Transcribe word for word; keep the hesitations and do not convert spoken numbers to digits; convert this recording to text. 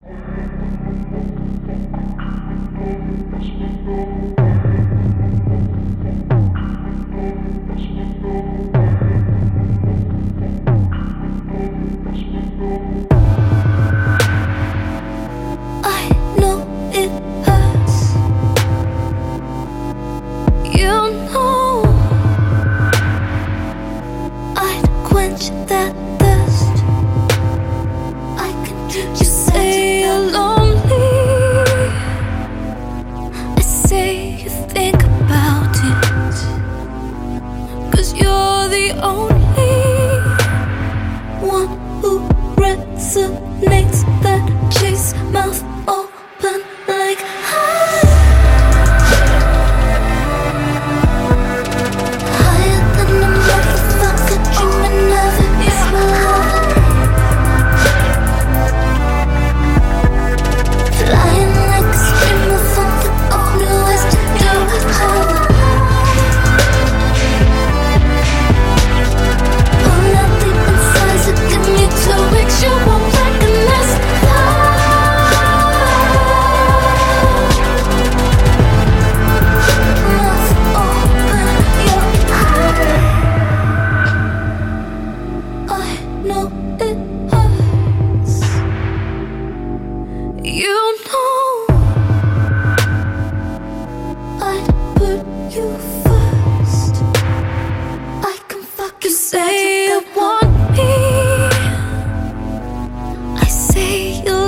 That thirst, I can. You say you're lonely, I say you think about it, 'cause you're the only one who resonates. That chase, mouth open like high. Higher than a motherfucker, dreaming of it. Flying like a streamer from the only west to do harbor. Pull out deep inside, so give me two weeks. You won't recognize mouth open, you're high. I know it hurts. You know I'd put you first. I can fucking say you want me. I say you